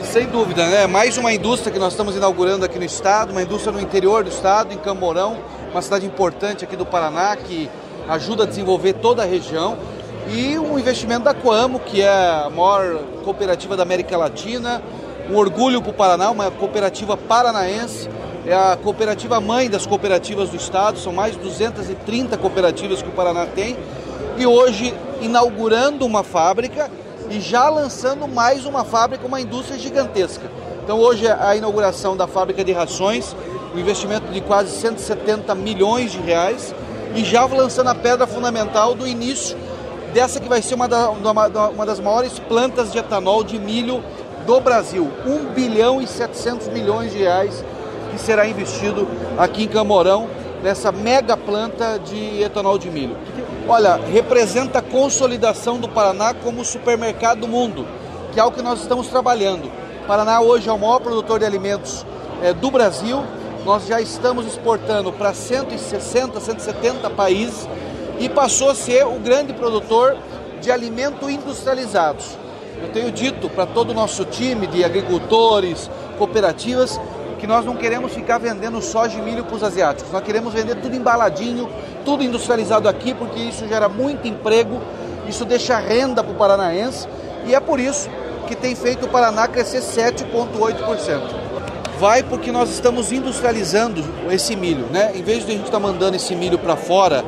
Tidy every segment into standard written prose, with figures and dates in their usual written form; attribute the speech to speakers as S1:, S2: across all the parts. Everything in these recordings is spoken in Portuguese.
S1: Sem dúvida, né? Mais uma indústria que nós estamos inaugurando aqui no estado, uma indústria no interior do estado, em Camorão, uma cidade importante aqui do Paraná, que ajuda a desenvolver toda a região. E um investimento da Coamo, que é a maior cooperativa da América Latina, um orgulho para o Paraná, uma cooperativa paranaense, é a cooperativa mãe das cooperativas do estado, são mais de 230 cooperativas que o Paraná tem, e hoje inaugurando uma fábrica e já lançando mais uma fábrica, uma indústria gigantesca. Então hoje é a inauguração da fábrica de rações, um investimento de quase 170 milhões de reais, e já lançando a pedra fundamental do início dessa que vai ser uma das maiores plantas de etanol de milho do Brasil. 1 bilhão e 700 milhões de reais que será investido aqui em Camorão, nessa mega planta de etanol de milho. Olha, representa a consolidação do Paraná como supermercado do mundo, que é o que nós estamos trabalhando. O Paraná hoje é o maior produtor de alimentos do Brasil, nós já estamos exportando para 160, 170 países e passou a ser o grande produtor de alimentos industrializados. Eu tenho dito para todo o nosso time de agricultores, cooperativas, que nós não queremos ficar vendendo soja e milho para os asiáticos. Nós queremos vender tudo embaladinho, tudo industrializado aqui, porque isso gera muito emprego, isso deixa renda para o paranaense, e é por isso que tem feito o Paraná crescer 7,8%. Vai porque nós estamos industrializando esse milho, né? Em vez de a gente estar mandando esse milho para fora,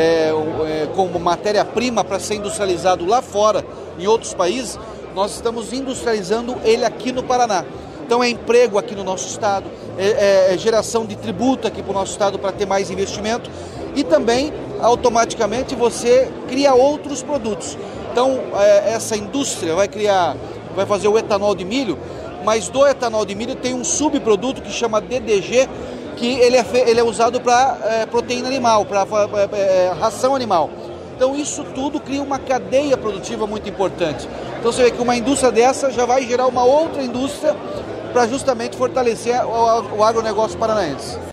S1: como matéria-prima para ser industrializado lá fora, em outros países, nós estamos industrializando ele aqui no Paraná. Então é emprego aqui no nosso estado, é geração de tributo aqui para o nosso estado para ter mais investimento, e também automaticamente você cria outros produtos. Então essa indústria vai fazer o etanol de milho, mas do etanol de milho tem um subproduto que chama DDG, que ele é usado para proteína animal, para ração animal. Então isso tudo cria uma cadeia produtiva muito importante. Então você vê que uma indústria dessa já vai gerar uma outra indústria para justamente fortalecer o agronegócio paranaense.